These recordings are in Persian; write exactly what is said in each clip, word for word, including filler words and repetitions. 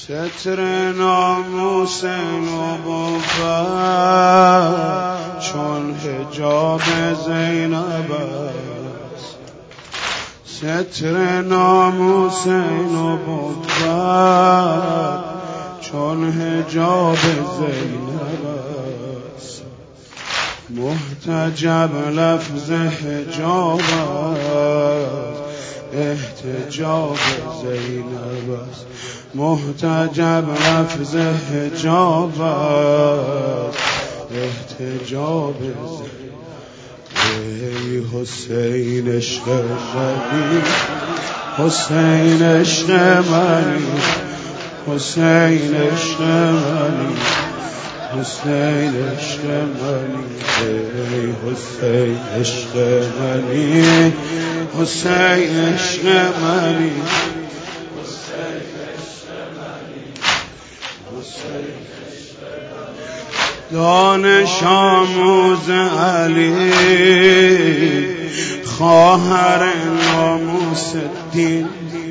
ستر ناموس نبوت چون حجاب زینب است. ستر ناموس نبوت چون حجاب زینب است. محتجب لفظ حجاب است، احتجاب زینب است. محتجب لفظ حجاب است، احتجاب زینب. ای حسین عشق منی، حسین عشق منی، حسین عشق منی، حسین عشق منی. ای حسین عشق منی، حسین عشق منی، دانش آموز علی، خواهر ناموس دین.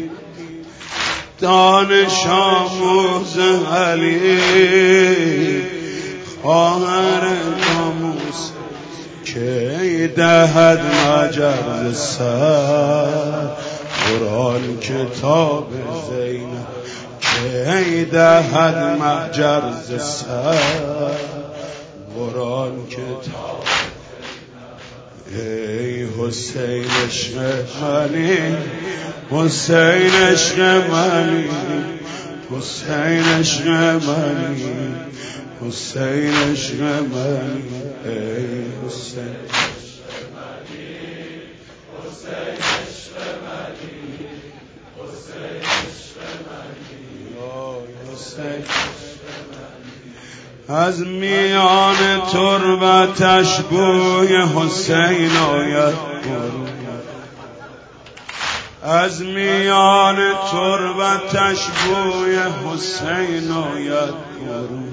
دانش آموز علی، خواهر ناموس، که دهد مجرد سر قرآن کتاب زینب. که دهد مجرد سر قرآن کتاب. ای حسین عشق منی، حسین عشق منی، حسین عشق منی، حسین عشق منی. ای حسین عشق منی، حسین عشق منی، حسین عشق منی، حسین. از میان تربتش بوی حسین آید برون. از میان تربتش بوی حسین آید برون.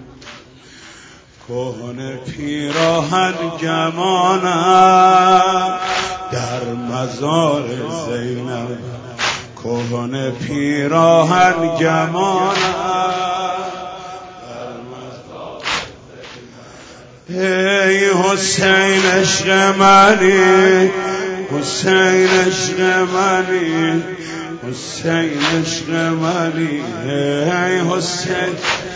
کهنه پیراهن گمانم در مزار زینب. کهنه پیراهن گمانم. ای حسین عشق منی، حسین عشق منی، حسین عشق منی. ای حسین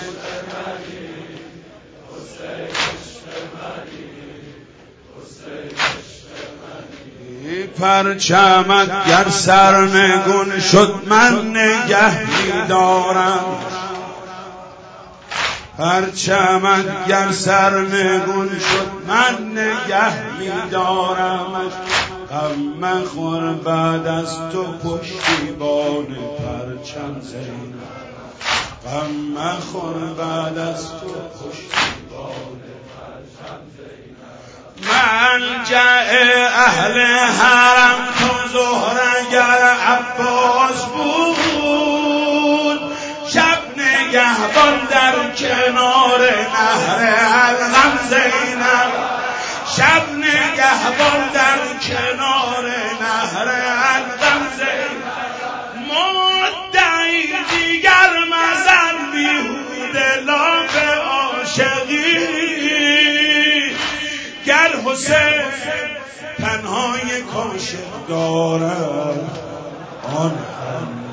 پرچمت گر سرنگون شد من نگه می‌دارم. پرچمت گر سرنگون شد من نگه می‌دارمش. غم مخور بعد از تو پشتیبان پرچم زینب. غم مخور بعد از تو پشتیبان پرچم زینب. ملجأ اهل حرم تو زهره گر عباس بود. شب نگهبان در کنار نهر الغم زینب. شب نگهبان در کنار نهر الغم زینب. مدعی دیگر مزن بیهوده لاف عاشقی. گر حسین تنهای کاشف دارد آن هم